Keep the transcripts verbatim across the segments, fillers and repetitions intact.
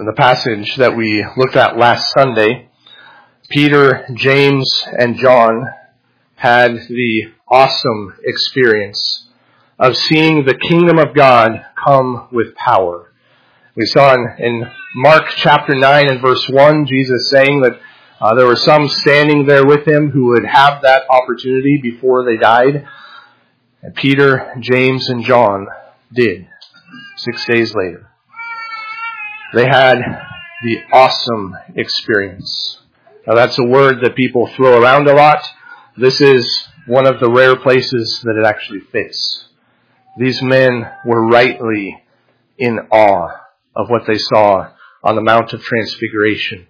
In the passage that we looked at last Sunday, Peter, James, and John had the awesome experience of seeing the kingdom of God come with power. We saw in, in Mark chapter nine and verse one, Jesus saying that uh, there were some standing there with him who would have that opportunity before they died. And Peter, James, and John did, six days later. They had the awesome experience. Now that's a word that people throw around a lot. This is one of the rare places that it actually fits. These men were rightly in awe of what they saw on the Mount of Transfiguration.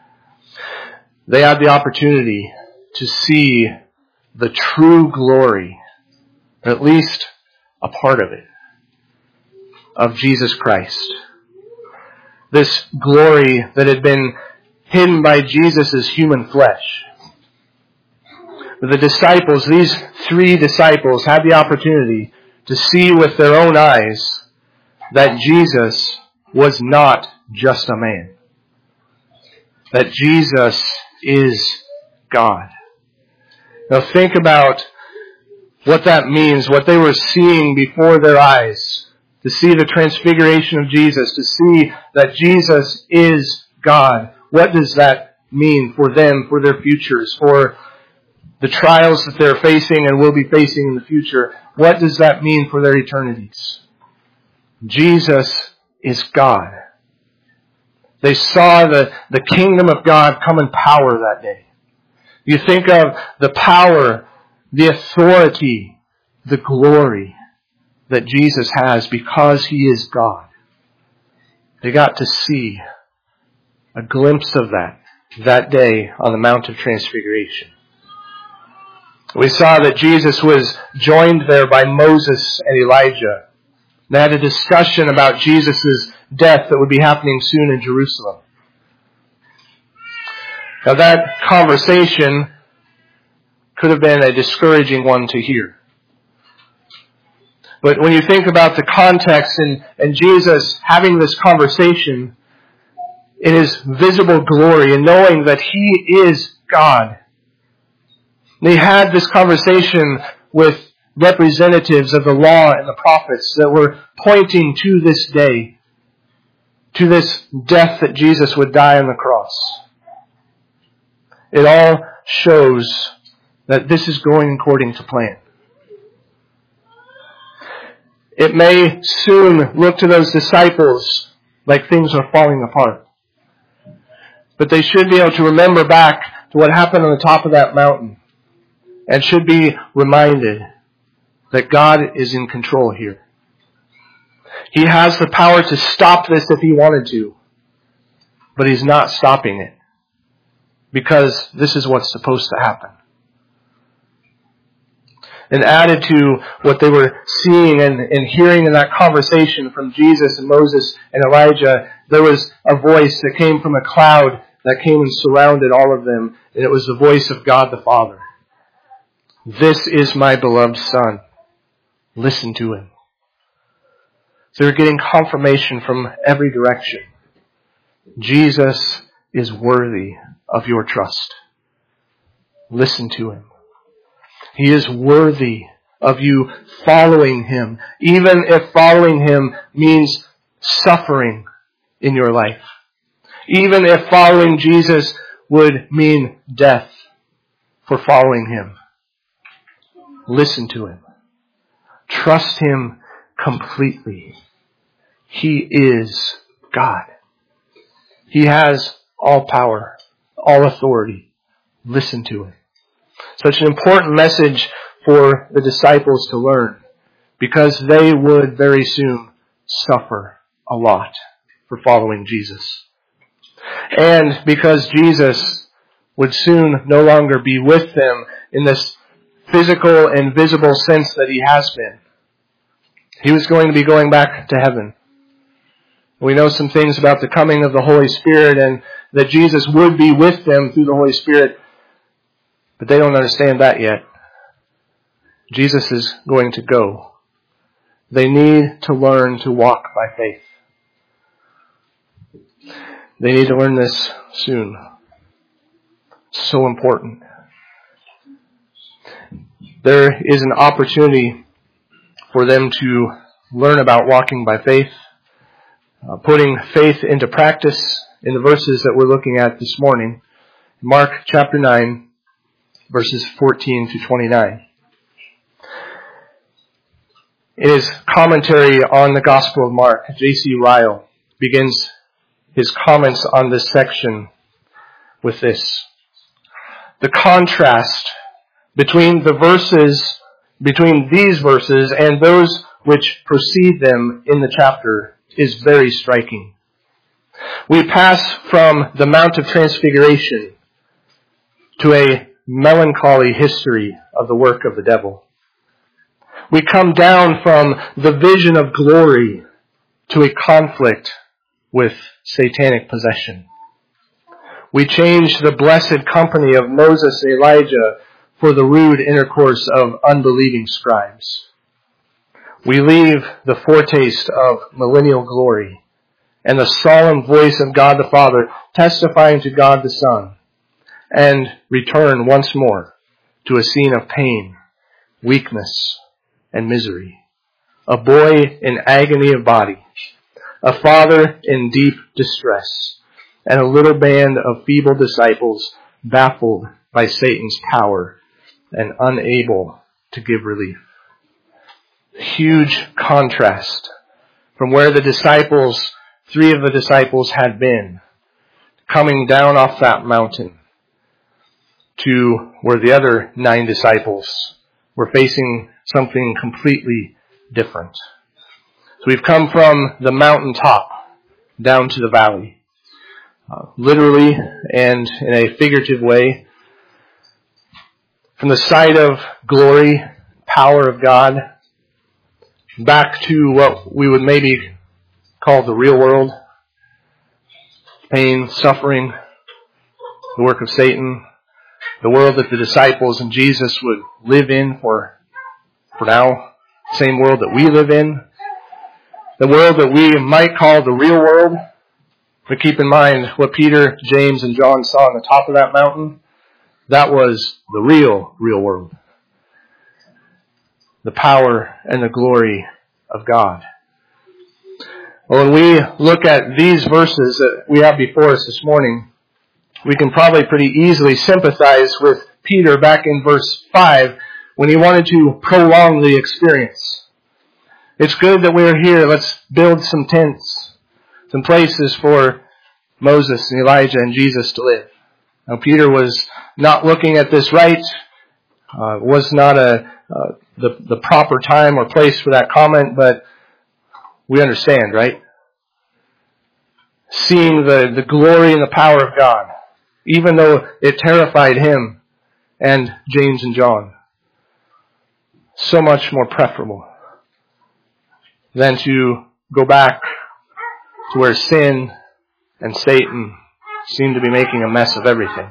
They had the opportunity to see the true glory, or at least a part of it, of Jesus Christ. This glory that had been hidden by Jesus' human flesh. The disciples, these three disciples, had the opportunity to see with their own eyes that Jesus was not just a man. That Jesus is God. Now think about what that means, what they were seeing before their eyes. To see the transfiguration of Jesus, to see that Jesus is God. What does that mean for them, for their futures, for the trials that they're facing and will be facing in the future? What does that mean for their eternities? Jesus is God. They saw the, the kingdom of God come in power that day. You think of the power, the authority, the glory that Jesus has because He is God. They got to see a glimpse of that that day on the Mount of Transfiguration. We saw that Jesus was joined there by Moses and Elijah. They had a discussion about Jesus' death that would be happening soon in Jerusalem. Now that conversation could have been a discouraging one to hear. But when you think about the context and, and Jesus having this conversation in His visible glory and knowing that He is God, they had this conversation with representatives of the law and the prophets that were pointing to this day, to this death that Jesus would die on the cross. It all shows that this is going according to plan. It may soon look to those disciples like things are falling apart. But they should be able to remember back to what happened on the top of that mountain and should be reminded that God is in control here. He has the power to stop this if He wanted to, but He's not stopping it because this is what's supposed to happen. And added to what they were seeing and, and hearing in that conversation from Jesus and Moses and Elijah, there was a voice that came from a cloud that came and surrounded all of them, and it was the voice of God the Father. This is my beloved Son. Listen to Him. So they're getting confirmation from every direction. Jesus is worthy of your trust. Listen to Him. He is worthy of you following Him, even if following Him means suffering in your life. Even if following Jesus would mean death for following Him. Listen to Him. Trust Him completely. He is God. He has all power, all authority. Listen to Him. Such an important message for the disciples to learn because they would very soon suffer a lot for following Jesus. And because Jesus would soon no longer be with them in this physical and visible sense that He has been. He was going to be going back to heaven. We know some things about the coming of the Holy Spirit and that Jesus would be with them through the Holy Spirit. But they don't understand that yet. Jesus is going to go. They need to learn to walk by faith. They need to learn this soon. So important. There is an opportunity for them to learn about walking by faith, uh, putting faith into practice in the verses that we're looking at this morning. Mark chapter nine, verses fourteen to twenty-nine. In his commentary on the Gospel of Mark, J C Ryle begins his comments on this section with this. The contrast between the verses, between these verses and those which precede them in the chapter is very striking. We pass from the Mount of Transfiguration to a melancholy history of the work of the devil. We come down from the vision of glory to a conflict with satanic possession. We change the blessed company of Moses and Elijah for the rude intercourse of unbelieving scribes. We leave the foretaste of millennial glory and the solemn voice of God the Father testifying to God the Son, and return once more to a scene of pain, weakness, and misery. A boy in agony of body, a father in deep distress, and a little band of feeble disciples baffled by Satan's power and unable to give relief. Huge contrast from where the disciples, three of the disciples had been, coming down off that mountain to where the other nine disciples were facing something completely different. So we've come from the mountaintop down to the valley. Uh, literally and in a figurative way. From the side of glory, power of God, back to what we would maybe call the real world. Pain, suffering, the work of Satan, the world that the disciples and Jesus would live in for, for now, same world that we live in, the world that we might call the real world. But keep in mind what Peter, James, and John saw on the top of that mountain. That was the real, real world. The power and the glory of God. Well, when we look at these verses that we have before us this morning, we can probably pretty easily sympathize with Peter back in verse five when he wanted to prolong the experience. It's good that we're here. Let's build some tents, some places for Moses and Elijah and Jesus to live. Now, Peter was not looking at this right. Uh, was not a uh, the the proper time or place for that comment, but we understand, right? Seeing the, the glory and the power of God, even though it terrified him and James and John, so much more preferable than to go back to where sin and Satan seem to be making a mess of everything.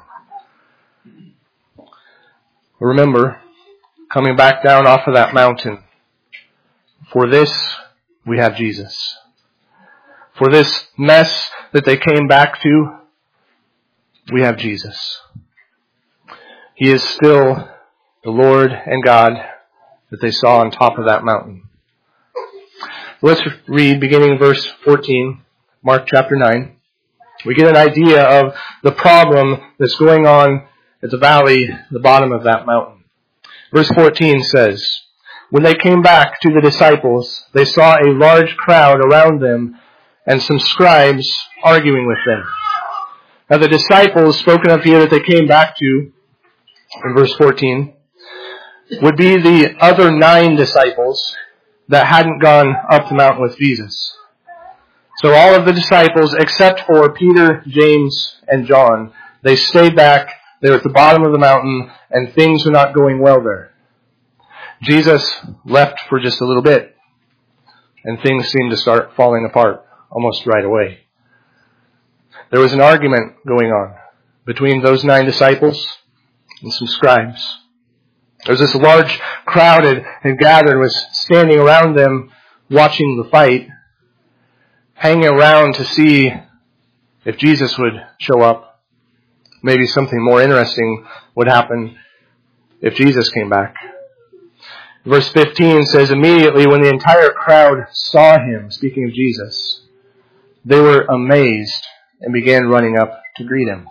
Remember, coming back down off of that mountain, for this we have Jesus. For this mess that they came back to, we have Jesus. He is still the Lord and God that they saw on top of that mountain. Let's read beginning verse fourteen, Mark chapter nine. We get an idea of the problem that's going on at the valley, the bottom of that mountain. Verse fourteen says, when they came back to the disciples, they saw a large crowd around them and some scribes arguing with them. Now the disciples spoken of here that they came back to, in verse fourteen, would be the other nine disciples that hadn't gone up the mountain with Jesus. So all of the disciples, except for Peter, James, and John, they stayed back. They were at the bottom of the mountain, and things were not going well there. Jesus left for just a little bit, and things seemed to start falling apart almost right away. There was an argument going on between those nine disciples and some scribes. There was this large crowd had, had gathered, was standing around them watching the fight, hanging around to see if Jesus would show up. Maybe something more interesting would happen if Jesus came back. Verse fifteen says, immediately when the entire crowd saw him, speaking of Jesus, they were amazed and began running up to greet him.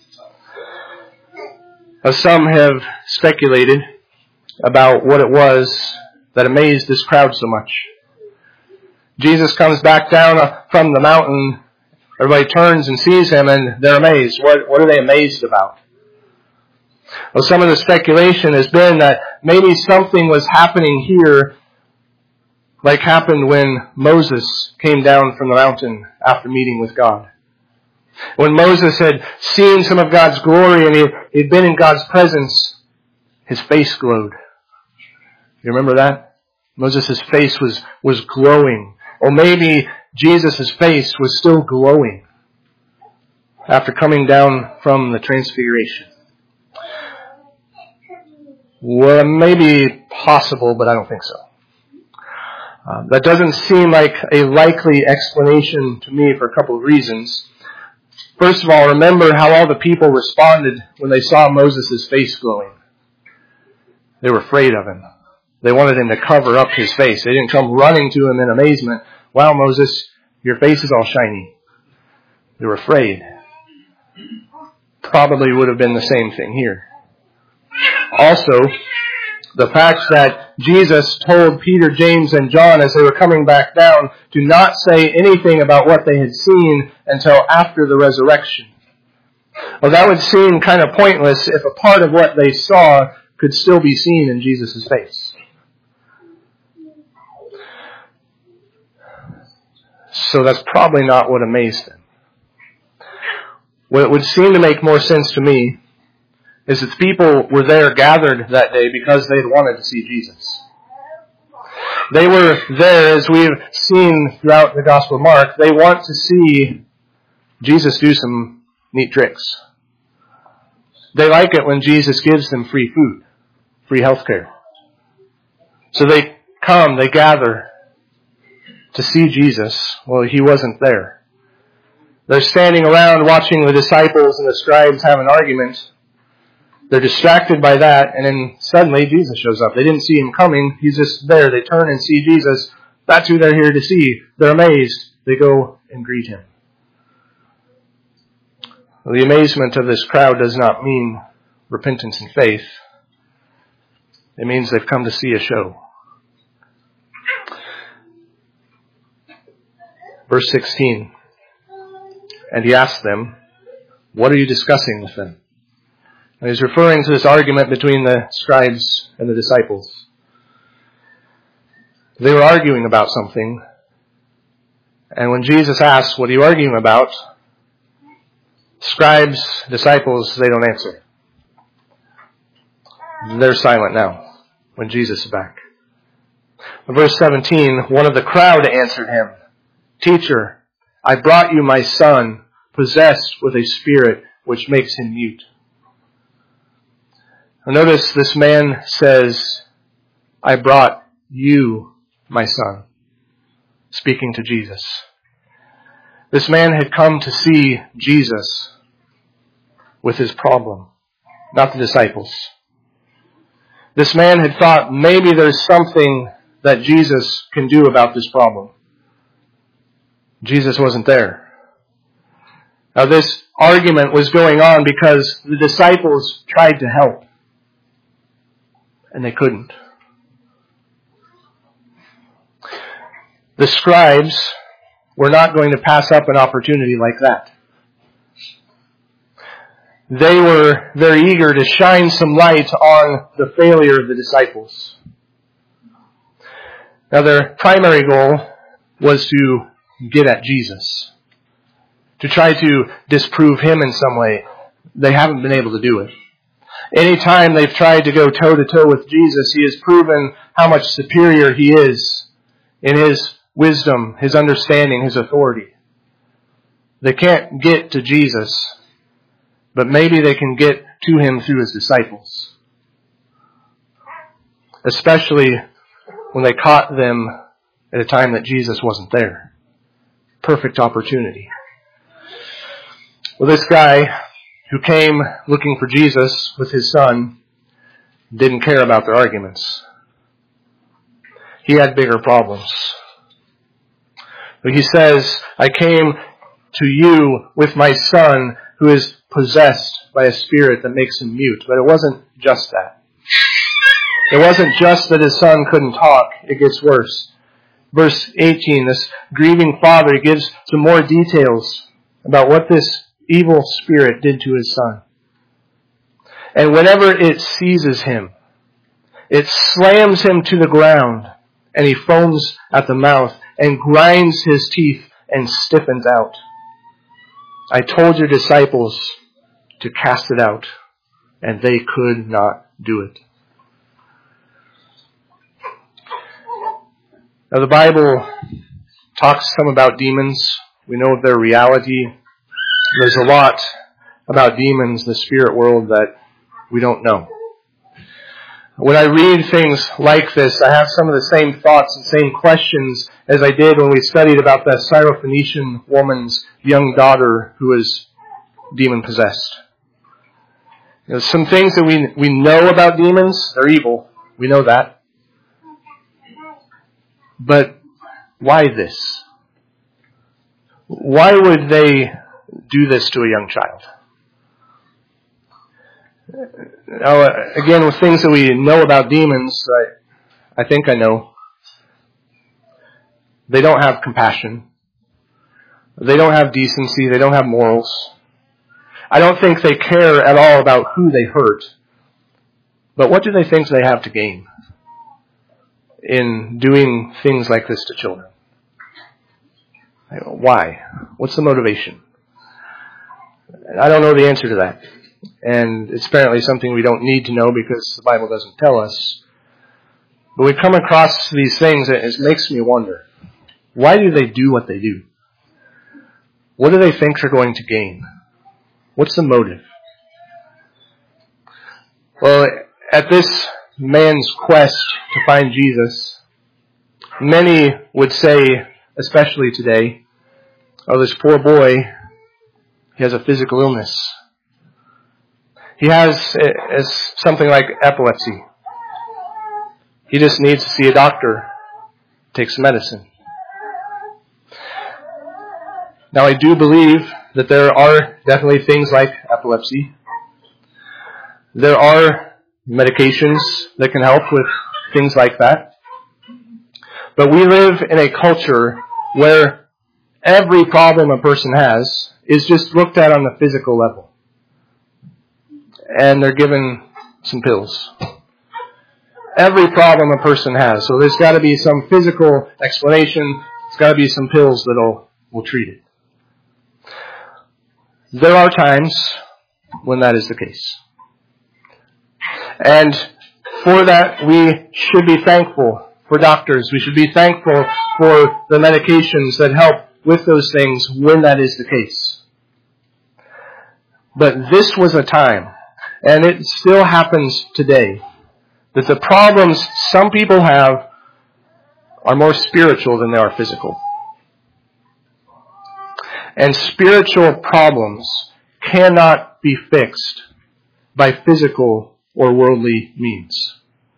Now, some have speculated about what it was that amazed this crowd so much. Jesus comes back down from the mountain. Everybody turns and sees him, and they're amazed. What, what are they amazed about? Well, some of the speculation has been that maybe something was happening here like happened when Moses came down from the mountain after meeting with God. When Moses had seen some of God's glory and he had been in God's presence, his face glowed. You remember that? Moses' face was, was glowing. Or maybe Jesus' face was still glowing after coming down from the transfiguration. Well, maybe possible, but I don't think so. Uh, that doesn't seem like a likely explanation to me for a couple of reasons. First of all, remember how all the people responded when they saw Moses' face glowing. They were afraid of him. They wanted him to cover up his face. They didn't come running to him in amazement. Wow, Moses, your face is all shiny. They were afraid. Probably would have been the same thing here. Also, the fact that Jesus told Peter, James, and John as they were coming back down to not say anything about what they had seen until after the resurrection. Well, that would seem kind of pointless if a part of what they saw could still be seen in Jesus' face. So that's probably not what amazed them. What would seem to make more sense to me is that the people were there gathered that day because they had wanted to see Jesus. They were there, as we've seen throughout the Gospel of Mark, they want to see Jesus do some neat tricks. They like it when Jesus gives them free food, free health care. So they come, they gather to see Jesus. Well, he wasn't there. They're standing around watching the disciples and the scribes have an argument. They're distracted by that, and then suddenly Jesus shows up. They didn't see him coming. He's just there. They turn and see Jesus. That's who they're here to see. They're amazed. They go and greet him. Well, the amazement of this crowd does not mean repentance and faith. It means they've come to see a show. Verse sixteen. And he asked them, what are you discussing with them? And he's referring to this argument between the scribes and the disciples. They were arguing about something. And when Jesus asks, what are you arguing about? Scribes, disciples, they don't answer. They're silent now when Jesus is back. In verse seventeen, one of the crowd answered him, Teacher, I brought you my son, possessed with a spirit which makes him mute. Now notice this man says, I brought you my son, speaking to Jesus. This man had come to see Jesus with his problem, not the disciples. This man had thought maybe there's something that Jesus can do about this problem. Jesus wasn't there. Now this argument was going on because the disciples tried to help, and they couldn't. The scribes were not going to pass up an opportunity like that. They were very eager to shine some light on the failure of the disciples. Now their primary goal was to get at Jesus, to try to disprove him in some way. They haven't been able to do it. Anytime they've tried to go toe-to-toe with Jesus, he has proven how much superior he is in his wisdom, his understanding, his authority. They can't get to Jesus, but maybe they can get to him through his disciples. Especially when they caught them at a time that Jesus wasn't there. Perfect opportunity. Well, this guy who came looking for Jesus with his son didn't care about their arguments. He had bigger problems. But he says, I came to you with my son who is possessed by a spirit that makes him mute. But it wasn't just that. It wasn't just that his son couldn't talk. It gets worse. Verse eighteen, this grieving father gives some more details about what this evil spirit did to his son. And whenever it seizes him, it slams him to the ground, and he foams at the mouth and grinds his teeth and stiffens out. I told your disciples to cast it out, and they could not do it. Now the Bible talks some about demons. We know of their reality. There's a lot about demons in the spirit world that we don't know. When I read things like this, I have some of the same thoughts and same questions as I did when we studied about the Syrophoenician woman's young daughter who was demon-possessed. You know, some things that we we know about demons, they're evil. We know that. But why this? Why would they do this to a young child? Now, again, with things that we know about demons, I, I think I know. They don't have compassion. They don't have decency. They don't have morals. I don't think they care at all about who they hurt. But what do they think they have to gain in doing things like this to children? Why? What's the motivation? I don't know the answer to that. And it's apparently something we don't need to know because the Bible doesn't tell us. But we come across these things and it makes me wonder, why do they do what they do? What do they think they're going to gain? What's the motive? Well, at this man's quest to find Jesus, many would say, especially today, oh, this poor boy, he has a physical illness. He has it's something like epilepsy. He just needs to see a doctor, take some medicine. Now, I do believe that there are definitely things like epilepsy. There are medications that can help with things like that. But we live in a culture where every problem a person has is just looked at on the physical level. And they're given some pills. Every problem a person has. So there's got to be some physical explanation. There's got to be some pills that'll will treat it. There are times when that is the case. And for that, we should be thankful for doctors. We should be thankful for the medications that help with those things when that is the case. But this was a time, and it still happens today, that the problems some people have are more spiritual than they are physical. And spiritual problems cannot be fixed by physical or worldly means.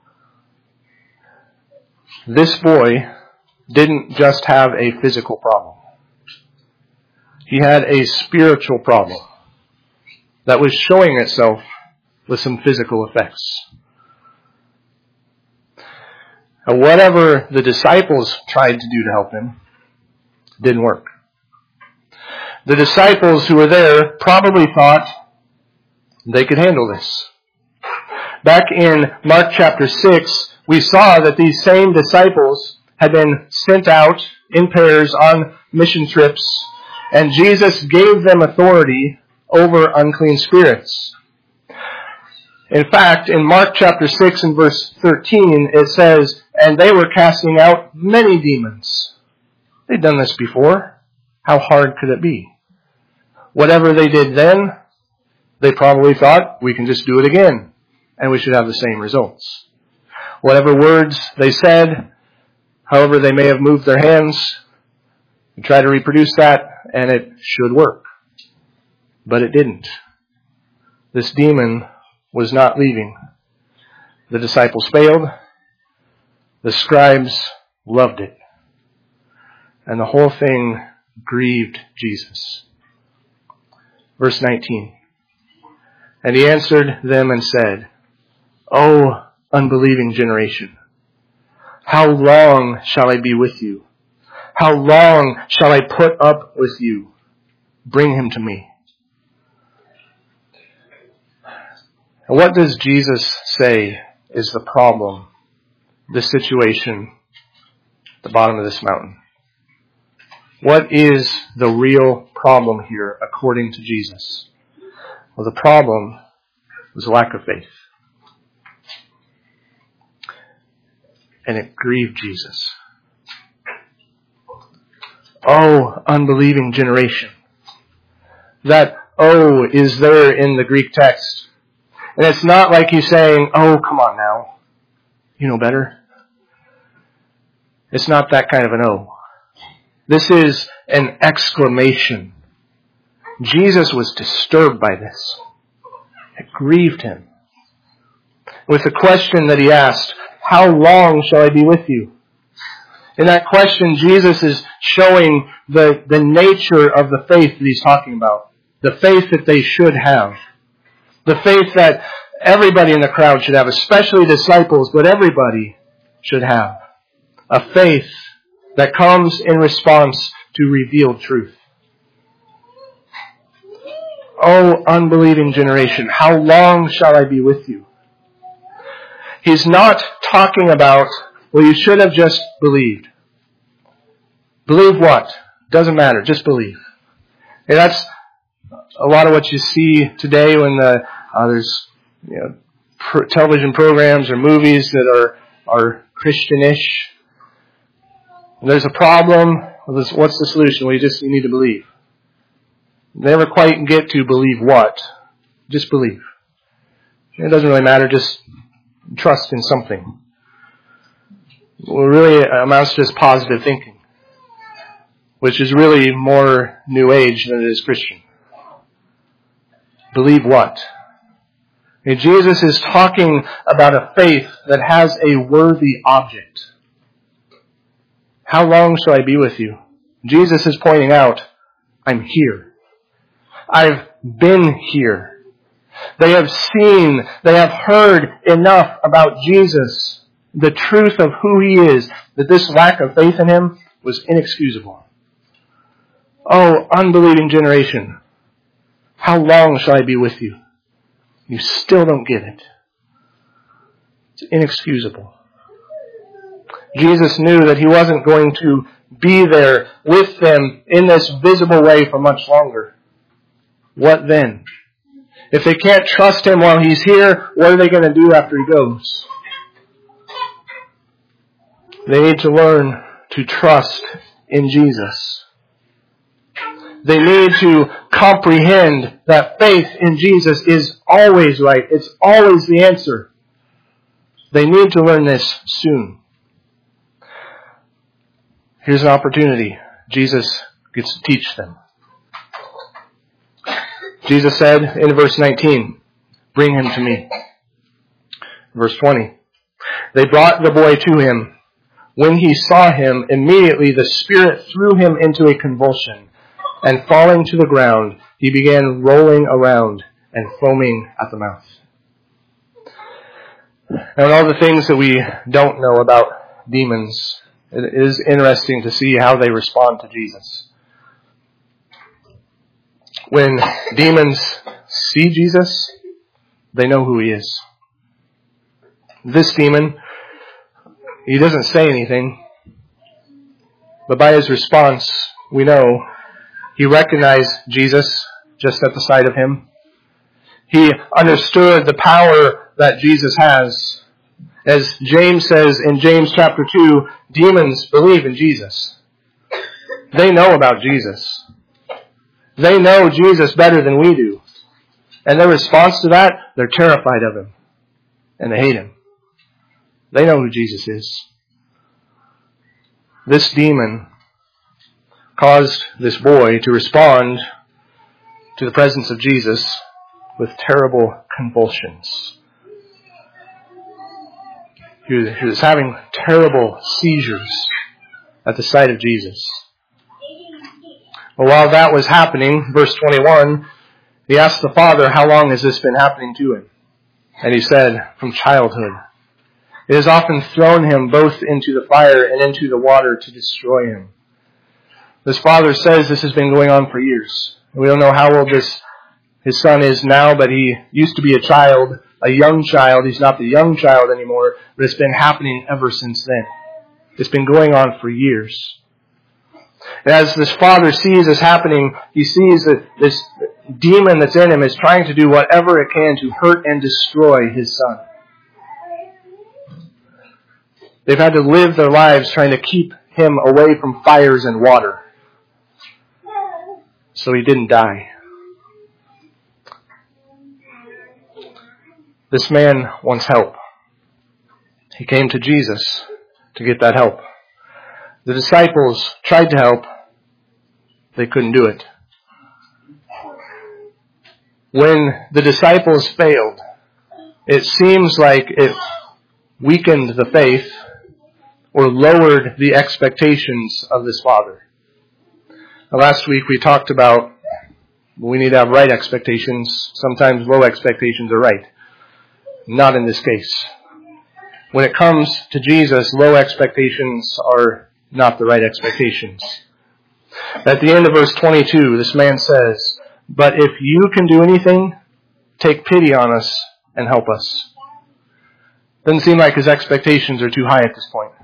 This boy didn't just have a physical problem. He had a spiritual problem that was showing itself with some physical effects. And whatever the disciples tried to do to help him didn't work. The disciples who were there probably thought they could handle this. Back in Mark chapter six, we saw that these same disciples had been sent out in pairs on mission trips, and Jesus gave them authority over unclean spirits. In fact, in Mark chapter six and verse thirteen, it says, and they were casting out many demons. They'd done this before. How hard could it be? Whatever they did then, they probably thought, we can just do it again, and we should have the same results. Whatever words they said, however they may have moved their hands, try to reproduce that, and it should work. But it didn't. This demon was not leaving. The disciples failed. The scribes loved it. And the whole thing grieved Jesus. Verse nineteen. And he answered them and said, O unbelieving generation, how long shall I be with you? How long shall I put up with you? Bring him to me. And what does Jesus say is the problem, the situation, at the bottom of this mountain? What is the real problem here according to Jesus? Well, the problem was lack of faith. And it grieved Jesus. Oh, unbelieving generation. That oh is there in the Greek text. And it's not like he's saying, oh, come on now. You know better. It's not that kind of an oh. This is an exclamation. Jesus was disturbed by this. It grieved him. With the question that he asked, how long shall I be with you? In that question, Jesus is showing the, the nature of the faith that he's talking about. The faith that they should have. The faith that everybody in the crowd should have, especially disciples, but everybody should have. A faith that comes in response to revealed truth. O unbelieving generation, how long shall I be with you? He's not talking about, well, you should have just believed. Believe what? Doesn't matter, just believe. And that's a lot of what you see today when the, uh, there's you know, pr- television programs or movies that are, are Christianish. And there's a problem. What's the solution? Well, you just you need to believe. They never quite get to believe what. Just believe. It doesn't really matter. Just trust in something. Well, it really amounts to just positive thinking, which is really more New Age than it is Christian. Believe what? And Jesus is talking about a faith that has a worthy object. How long shall I be with you? Jesus is pointing out, I'm here. I've been here. They have seen, they have heard enough about Jesus, the truth of who he is, that this lack of faith in him was inexcusable. Oh, unbelieving generation, how long shall I be with you? You still don't get it. It's inexcusable. Jesus knew that he wasn't going to be there with them in this visible way for much longer. What then? If they can't trust him while he's here, what are they going to do after he goes? They need to learn to trust in Jesus. They need to comprehend that faith in Jesus is always right. It's always the answer. They need to learn this soon. Here's an opportunity. Jesus gets to teach them. Jesus said in verse nineteen, bring him to me. Verse twenty, they brought the boy to him. When he saw him, immediately the Spirit threw him into a convulsion, and falling to the ground, he began rolling around and foaming at the mouth. And all the things that we don't know about demons, it is interesting to see how they respond to Jesus. When demons see Jesus, they know who he is. This demon, he doesn't say anything, but by his response, we know he recognized Jesus just at the sight of him. He understood the power that Jesus has. As James says in James chapter two, demons believe in Jesus. They know about Jesus. They know Jesus better than we do. And their response to that, they're terrified of him. And they hate him. They know who Jesus is. This demon caused this boy to respond to the presence of Jesus with terrible convulsions. He was, he was having terrible seizures at the sight of Jesus. Well, while that was happening, verse twenty-one, he asked the Father, how long has this been happening to him? And he said, from childhood. It has often thrown him both into the fire and into the water to destroy him. This father says this has been going on for years. We don't know how old this his son is now, but he used to be a child, a young child. He's not the young child anymore, but it's been happening ever since then. It's been going on for years. As this father sees this happening, he sees that this demon that's in him is trying to do whatever it can to hurt and destroy his son. They've had to live their lives trying to keep him away from fires and water, so he didn't die. This man wants help. He came to Jesus to get that help. The disciples tried to help. They couldn't do it. When the disciples failed, it seems like it weakened the faith or lowered the expectations of this father. Now, last week we talked about we need to have right expectations. Sometimes low expectations are right. Not in this case. When it comes to Jesus, low expectations are not the right expectations. At the end of verse twenty-two, this man says, but if you can do anything, take pity on us and help us. Doesn't seem like his expectations are too high at this point.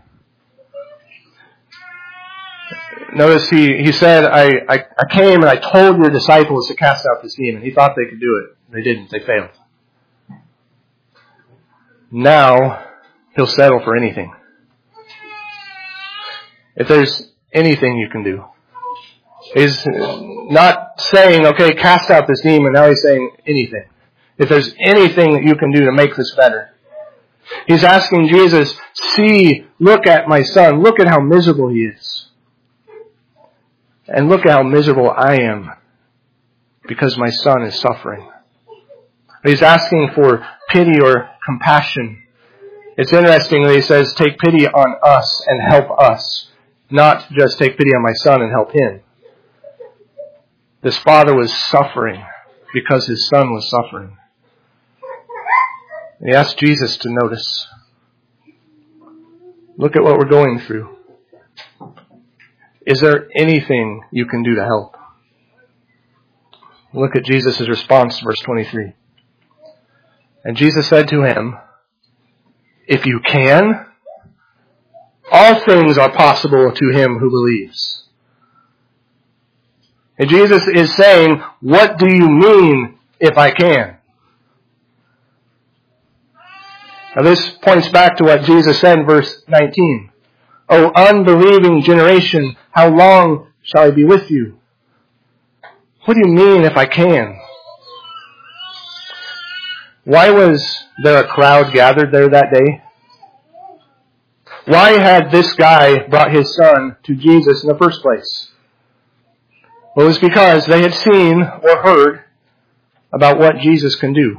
Notice he, he said, I, I, I came and I told your disciples to cast out this demon. He thought they could do it. They didn't. They failed. Now, he'll settle for anything. If there's anything you can do. He's not saying, okay, cast out this demon. Now he's saying anything. If there's anything that you can do to make this better. He's asking Jesus, see, look at my son. Look at how miserable he is. And look at how miserable I am because my son is suffering. He's asking for pity or compassion. It's interesting that he says, take pity on us and help us. Not just take pity on my son and help him. This father was suffering because his son was suffering. And he asked Jesus to notice. Look at what we're going through. Is there anything you can do to help? Look at Jesus' response, verse twenty-three. And Jesus said to him, if you can, all things are possible to him who believes. And Jesus is saying, what do you mean if I can? Now this points back to what Jesus said in verse nineteen. O unbelieving generation, how long shall I be with you? What do you mean if I can? Why was there a crowd gathered there that day? Why had this guy brought his son to Jesus in the first place? Well, it was because they had seen or heard about what Jesus can do.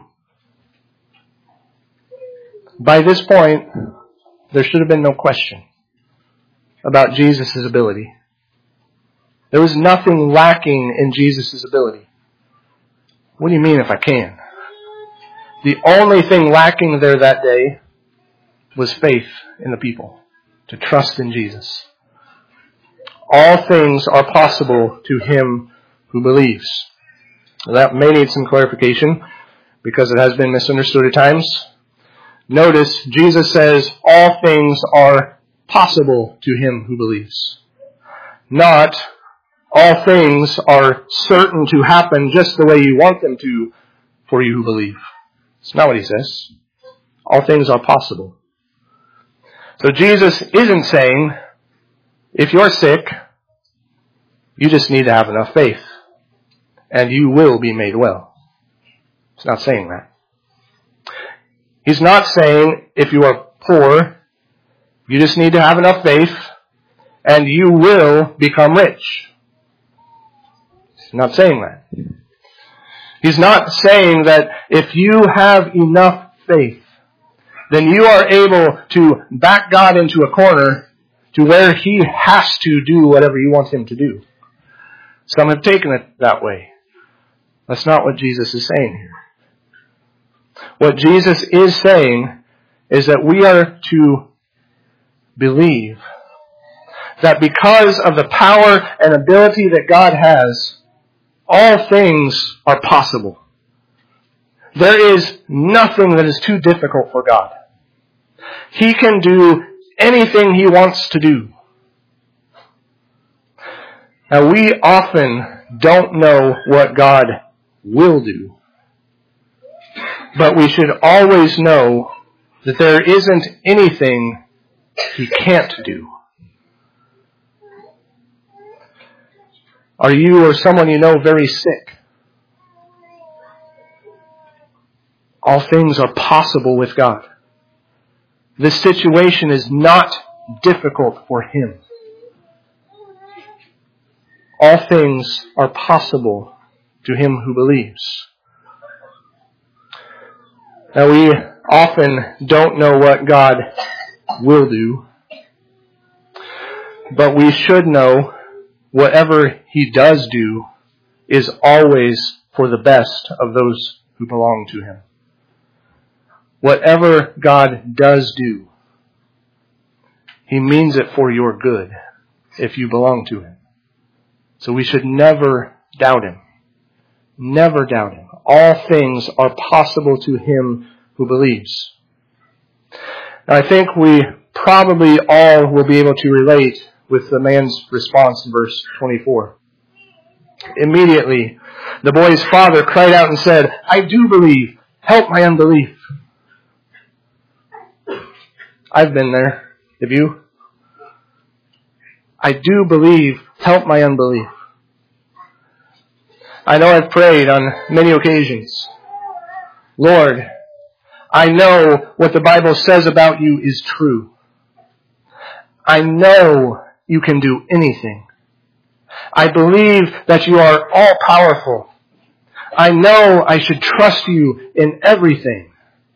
By this point, there should have been no question about Jesus' ability. There was nothing lacking in Jesus' ability. What do you mean if I can? The only thing lacking there that day was faith in the people, to trust in Jesus. All things are possible to him who believes. That may need some clarification because it has been misunderstood at times. Notice, Jesus says all things are possible to him who believes. Not all things are certain to happen just the way you want them to for you who believe. It's not what he says. All things are possible. So Jesus isn't saying, if you're sick, you just need to have enough faith, and you will be made well. He's not saying that. He's not saying, if you are poor, you just need to have enough faith, and you will become rich. He's not saying that. He's not saying that if you have enough faith, then you are able to back God into a corner to where He has to do whatever you want Him to do. Some have taken it that way. That's not what Jesus is saying here. What Jesus is saying is that we are to believe that because of the power and ability that God has, all things are possible. There is nothing that is too difficult for God. He can do anything He wants to do. Now, we often don't know what God will do, but we should always know that there isn't anything He can't do. Are you or someone you know very sick? All things are possible with God. This situation is not difficult for Him. All things are possible to him who believes. Now, we often don't know what God will do, but we should know whatever He does do is always for the best of those who belong to Him. Whatever God does do, He means it for your good if you belong to Him. So we should never doubt Him. Never doubt Him. All things are possible to him who believes. Now, I think we probably all will be able to relate with the man's response in verse twenty-four. Immediately, the boy's father cried out and said, "I do believe. Help my unbelief." I've been there. Have you? I do believe. Help my unbelief. I know I've prayed on many occasions. Lord, I know what the Bible says about you is true. I know you can do anything. I believe that you are all powerful. I know I should trust you in everything.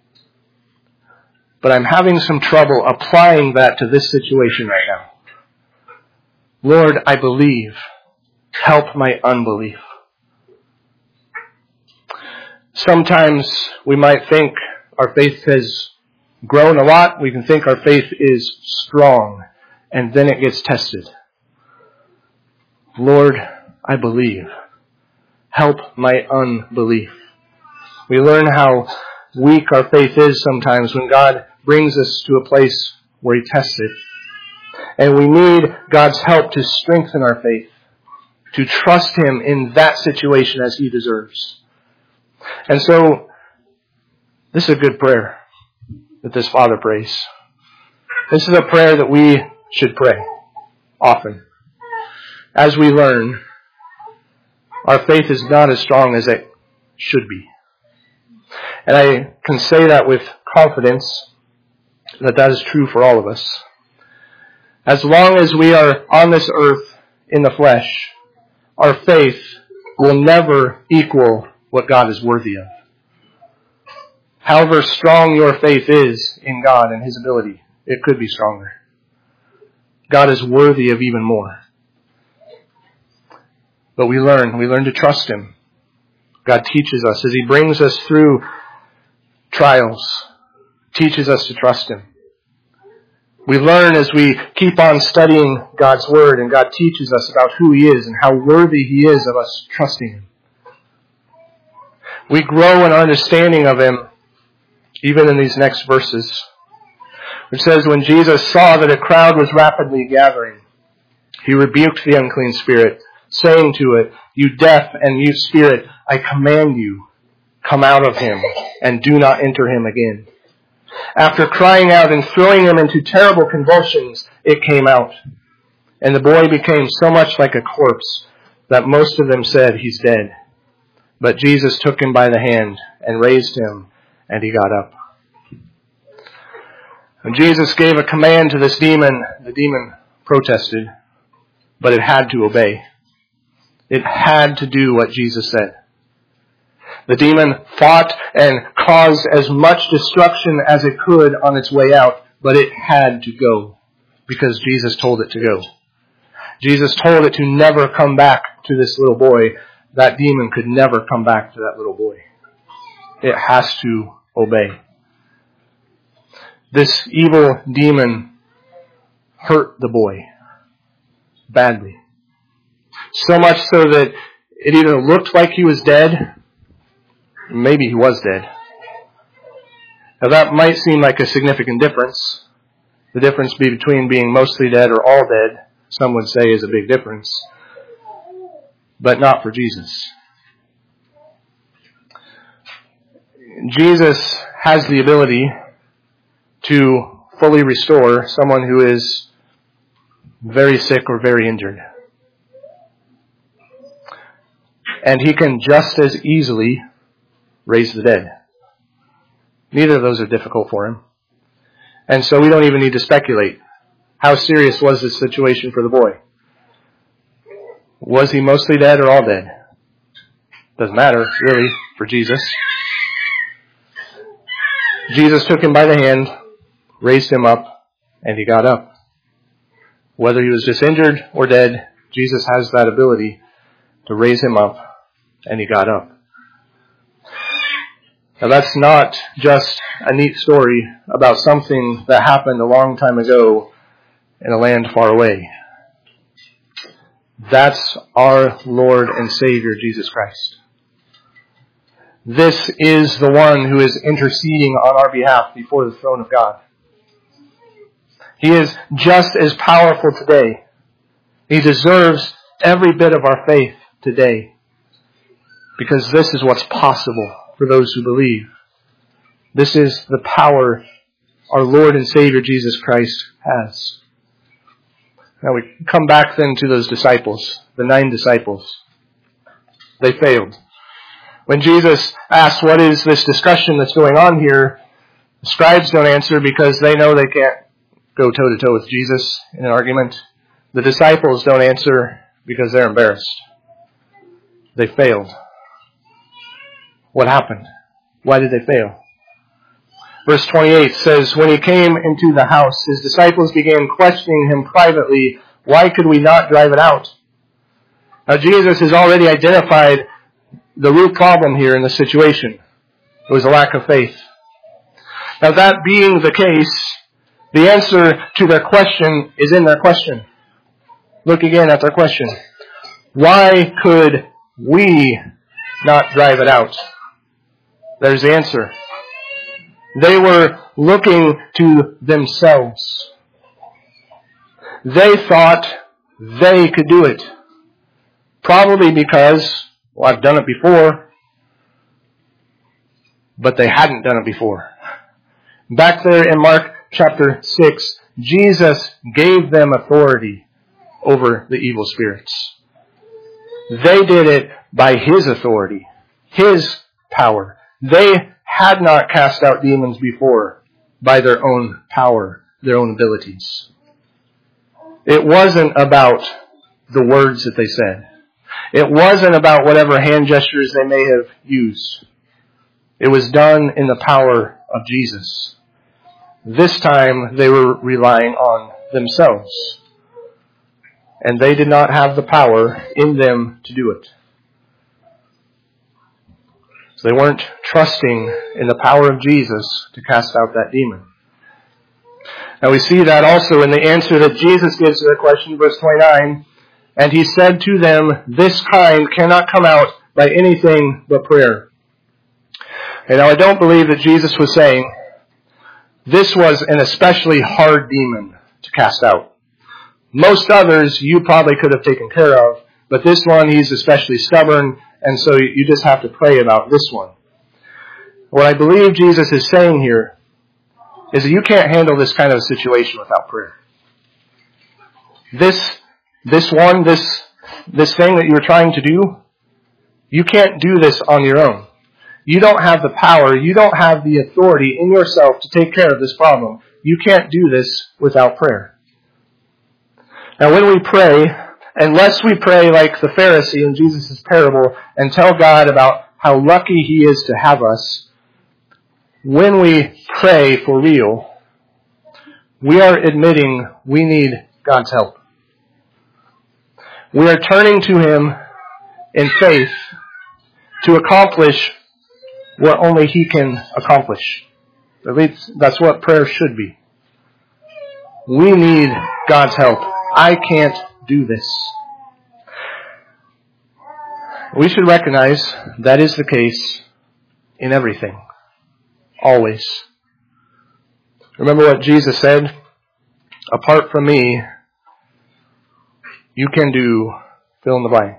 But I'm having some trouble applying that to this situation right now. Lord, I believe. Help my unbelief. Sometimes we might think our faith has grown a lot. We can think our faith is strong, and then it gets tested. Lord, I believe. Help my unbelief. We learn how weak our faith is sometimes when God brings us to a place where He tests it. And we need God's help to strengthen our faith, to trust Him in that situation as He deserves. And so, this is a good prayer that this father prays. This is a prayer that we should pray often. As we learn, our faith is not as strong as it should be. And I can say that with confidence that that is true for all of us. As long as we are on this earth in the flesh, our faith will never equal what God is worthy of. However strong your faith is in God and His ability, it could be stronger. God is worthy of even more. But we learn, we learn to trust Him. God teaches us as He brings us through trials, teaches us to trust Him. We learn as we keep on studying God's Word, and God teaches us about who He is and how worthy He is of us trusting Him. We grow in our understanding of Him, even in these next verses, which says, when Jesus saw that a crowd was rapidly gathering, He rebuked the unclean spirit, saying to it, "You deaf and mute spirit, I command you, come out of him, and do not enter him again." After crying out and throwing him into terrible convulsions, it came out. And the boy became so much like a corpse that most of them said, "He's dead." But Jesus took him by the hand and raised him, and he got up. When Jesus gave a command to this demon, the demon protested, but it had to obey. It had to do what Jesus said. The demon fought and caused as much destruction as it could on its way out, but it had to go because Jesus told it to go. Jesus told it to never come back to this little boy. That demon could never come back to that little boy. It has to obey. This evil demon hurt the boy badly. So much so that it either looked like he was dead, maybe he was dead. Now that might seem like a significant difference. The difference between being mostly dead or all dead, some would say, is a big difference. But not for Jesus. Jesus has the ability to fully restore someone who is very sick or very injured. And he can just as easily raise the dead. Neither of those are difficult for him. And so we don't even need to speculate. How serious was this situation for the boy? Was he mostly dead or all dead? Doesn't matter, really, for Jesus. Jesus took him by the hand, raised him up, and he got up. Whether he was just injured or dead, Jesus has that ability to raise him up, and he got up. Now that's not just a neat story about something that happened a long time ago in a land far away. That's our Lord and Savior, Jesus Christ. This is the one who is interceding on our behalf before the throne of God. He is just as powerful today. He deserves every bit of our faith today, because this is what's possible for those who believe. This is the power our Lord and Savior Jesus Christ has. Now we come back then to those disciples, the nine disciples. They failed. When Jesus asks, what is this discussion that's going on here? The scribes don't answer because they know they can't go toe to toe with Jesus in an argument. The disciples don't answer because they're embarrassed. They failed. What happened? Why did they fail? Verse twenty-eight says, when he came into the house, his disciples began questioning him privately, why could we not drive it out? Now Jesus has already identified the root problem here in the situation. It was a lack of faith. Now that being the case, the answer to their question is in their question. Look again at their question. Why could we not drive it out? There's the answer. They were looking to themselves. They thought they could do it. Probably because, well, I've done it before, but they hadn't done it before. Back there in Mark chapter six, Jesus gave them authority over the evil spirits. They did it by His authority, His power. They had not cast out demons before by their own power, their own abilities. It wasn't about the words that they said. It wasn't about whatever hand gestures they may have used. It was done in the power of Jesus. This time they were relying on themselves. And they did not have the power in them to do it. So they weren't trusting in the power of Jesus to cast out that demon. Now we see that also in the answer that Jesus gives to their question, verse twenty-nine. And he said to them, this kind cannot come out by anything but prayer. And now I don't believe that Jesus was saying this was an especially hard demon to cast out. Most others you probably could have taken care of, but this one he's especially stubborn, and so you just have to pray about this one. What I believe Jesus is saying here is that you can't handle this kind of situation without prayer. This, this one, this, this thing that you're trying to do, you can't do this on your own. You don't have the power, you don't have the authority in yourself to take care of this problem. You can't do this without prayer. Now when we pray, unless we pray like the Pharisee in Jesus' parable and tell God about how lucky He is to have us, when we pray for real, we are admitting we need God's help. We are turning to Him in faith to accomplish what only He can accomplish. At least that's what prayer should be. We need God's help. I can't do this. We should recognize that is the case in everything. Always. Remember what Jesus said? Apart from me, you can do fill in the blank.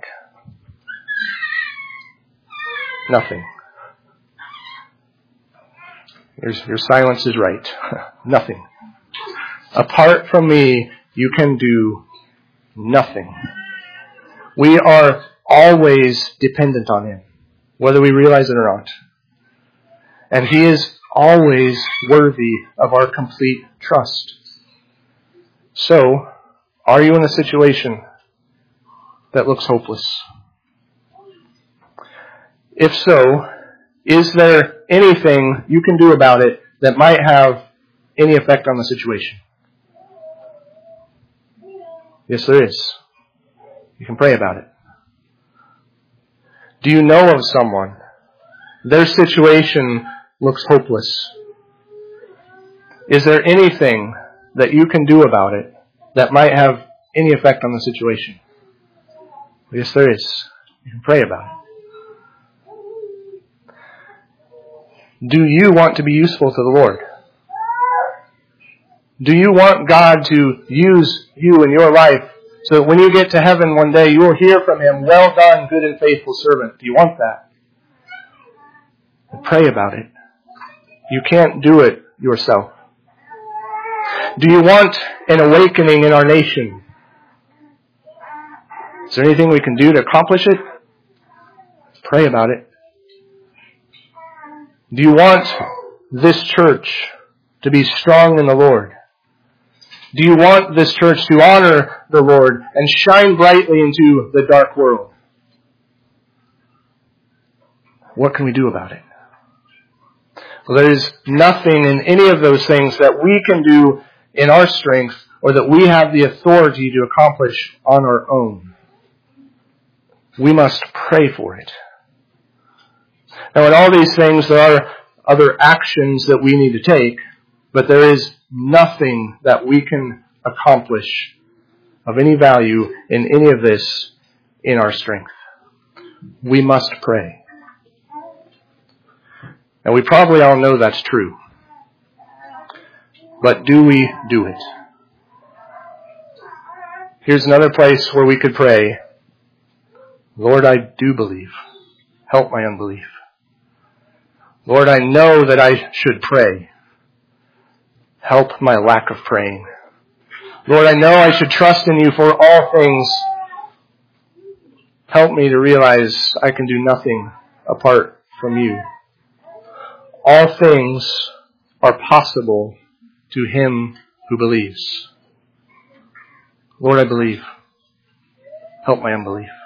Nothing. Your, your silence is right. Nothing. Apart from me, you can do nothing. We are always dependent on Him, whether we realize it or not. And He is always worthy of our complete trust. So, are you in a situation that looks hopeless? If so, is there anything you can do about it that might have any effect on the situation? Yes, there is. You can pray about it. Do you know of someone? Their situation looks hopeless. Is there anything that you can do about it that might have any effect on the situation? Yes, there is. You can pray about it. Do you want to be useful to the Lord? Do you want God to use you in your life so that when you get to heaven one day, you will hear from Him, well done, good and faithful servant? Do you want that? Pray about it. You can't do it yourself. Do you want an awakening in our nation? Is there anything we can do to accomplish it? Pray about it. Do you want this church to be strong in the Lord? Do you want this church to honor the Lord and shine brightly into the dark world? What can we do about it? Well, there is nothing in any of those things that we can do in our strength or that we have the authority to accomplish on our own. We must pray for it. Now, in all these things, there are other actions that we need to take, but there is nothing that we can accomplish of any value in any of this in our strength. We must pray. And we probably all know that's true. But do we do it? Here's another place where we could pray, Lord, I do believe. Help my unbelief. Lord, I know that I should pray. Help my lack of praying. Lord, I know I should trust in you for all things. Help me to realize I can do nothing apart from you. All things are possible to him who believes. Lord, I believe. Help my unbelief.